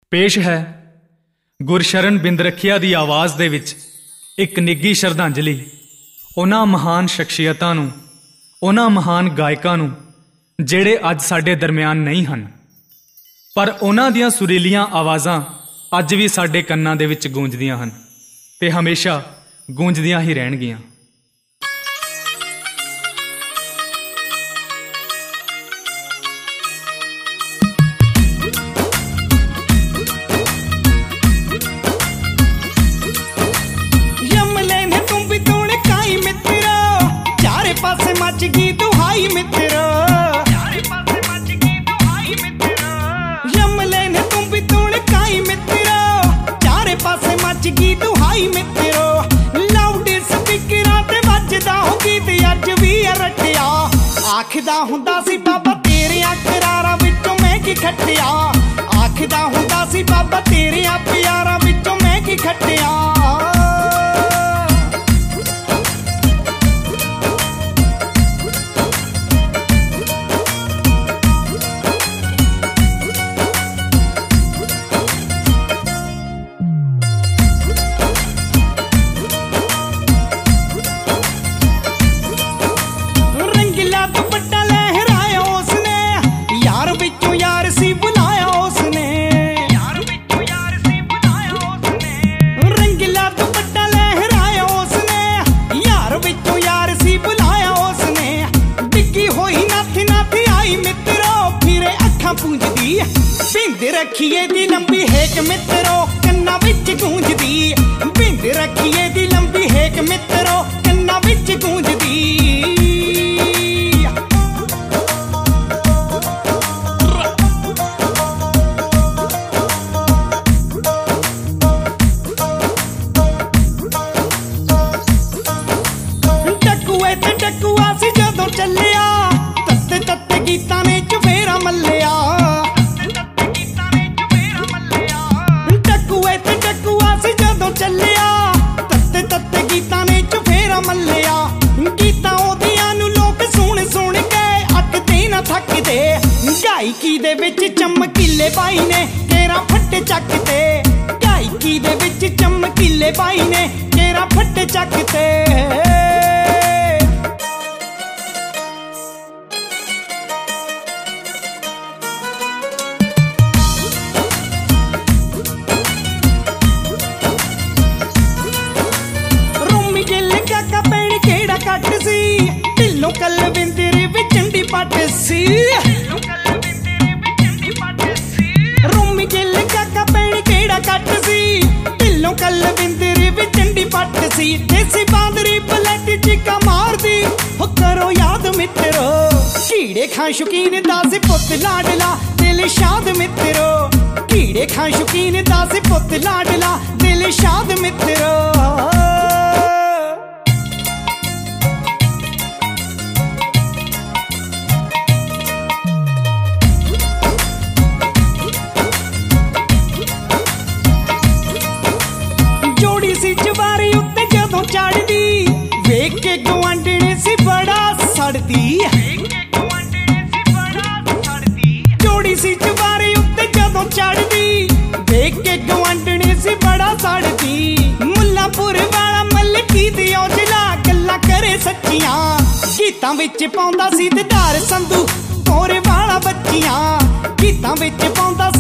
पेश है गुरशरण बिंद रखिया दी आवाज़ दे विच एक निੱਘੀ श्रद्धांजलि उन्हां महान शख्सियतां नूं, उन्हां महान गायकां नूं ਜਿਹੜੇ ਅੱਜ ਸਾਡੇ ਦਰਮਿਆਨ ਨਹੀਂ ਹਨ, ਪਰ ਉਹਨਾਂ ਦੀਆਂ ਸੁਰੀਲੀਆਂ ਆਵਾਜ਼ਾਂ ਅੱਜ ਵੀ ਸਾਡੇ ਕੰਨਾਂ ਦੇ ਵਿੱਚ ਗੂੰਜਦੀਆਂ ਹਨ ਤੇ ਹਮੇਸ਼ਾ ਗੂੰਜਦੀਆਂ ਹੀ ਰਹਿਣਗੀਆਂ। पासे मच गई दुहाई मित्रो, यमले ने तुम भी तुड़काई मित्रो, चारे पासे मच गई दुहाई मित्रो। लाउड स्पीकरां ते वजदा हो गीत अज भी रटिया, आखदा हुंदा सी बाबा तेरियां करारां विचों मैं की खट्टिया, आखदा हुंदा सी बाबा तेरियां प्यारां विचों मैं की खट्टिया। बिंद रखिए दी लंबी हेक मित्रो कन्ना विच गूंजदी, बिंद रखिए दी लंबी हेक मित्रो कन्ना विच गूंजदी। टकुए ते टकुआ सी जदों चलिया, तत्ते तत्ते गीतां ने चुफेरा मल्लिया, ਚੱਲਿਆ ਤੱਤੇ ਤੱਤੇ ਗੀਤਾਂ ਨੇ ਚੁਫੇਰਾ ਮੱਲਿਆ। ਗੀਤਾਂ ਉਹਦੀਆਂ ਨੂੰ ਲੋਕ ਸੁਣ ਸੁਣ ਕੇ ਅੱਕਦੇ ਨਾ ਥੱਕਦੇ, ਗਾਇਕੀ ਦੇ ਵਿੱਚ ਚਮਕੀਲੇ ਬਾਈ ਨੇ ਕੇਰਾ ਫੱਟੇ ਚੱਕਦੇ, ਗਾਇਕੀ ਦੇ ਵਿੱਚ ਚਮਕੀਲੇ ਬਾਈ ਨੇ ਕੇਰਾ ਫੱਟੇ ਚੱਕਦੇ। ਕੱਟ ਸੀ ਢਿੱਲੋਂ ਕਲਵਿੰਦਰ ਵਿੱਚ ਚੰਡੀ ਪੱਟ ਸੀ, ਰੋਮੀ ਗਿੱਲ ਕਾਕਾ ਪੈਣ ਕਿਹੜਾ ਕੱਟ ਸੀ ਢਿੱਲੋਂ ਕਲਵਿੰਦਰ ਵਿੱਚ ਚੰਡੀ ਪੱਟ ਸੀ। ਦੇਸੀ ਬਾਂਦਰੀ ਪਲਟ ਚੀਕਾ ਮਾਰਦੀ ਹੋ ਕਰੋ ਯਾਦ ਮਿੱਤਰੋ, ਕੀੜੇ ਖਾਂ ਸ਼ੌਕੀਨ ਦਾ ਸੀ ਪੁੱਤ ਲਾਡਲਾ ਦਿਲ ਸ਼ਾਦ ਮਿੱਤਰੋ, ਕੀੜੇ ਖਾਂ ਸ਼ੌਕੀਨ ਦਾ ਸੀ ਪੁੱਤ ਲਾਡਲਾ ਦਿਲ ਸ਼ਾਦ ਮਿੱਤਰੋ। ਜਵਾਰੀ ਉੱਤੇ ਜਦੋਂ ਚੜਦੀ ਵੇਖ ਕੇ ਗੁਆਂਢਣੇ ਸੀ ਬੜਾ ਸੜਦੀ, ਜੋੜੀ ਸੀ ਜਵਾਰੀ ਉੱਤੇ ਜਦੋਂ ਚੜਦੀ ਵੇਖ ਕੇ ਗੁਆਂਢਣੇ ਸੀ ਬੜਾ ਸੜਦੀ। ਮੁੱਲਾਂਪੁਰ ਵਾਲਾ ਮਲਕੀ ਦੀ ਔਜਲਾ ਗੱਲਾਂ ਕਰੇ ਸੱਚੀਆਂ, ਗੀਤਾਂ ਵਿੱਚ ਪਾਉਂਦਾ ਸੀ ਦਿਦਾਰ ਸੰਧੂ ਕੋਰੇ ਵਾਲਾ ਬੱਚੀਆਂ, ਗੀਤਾਂ ਵਿੱਚ ਪਾਉਂਦਾ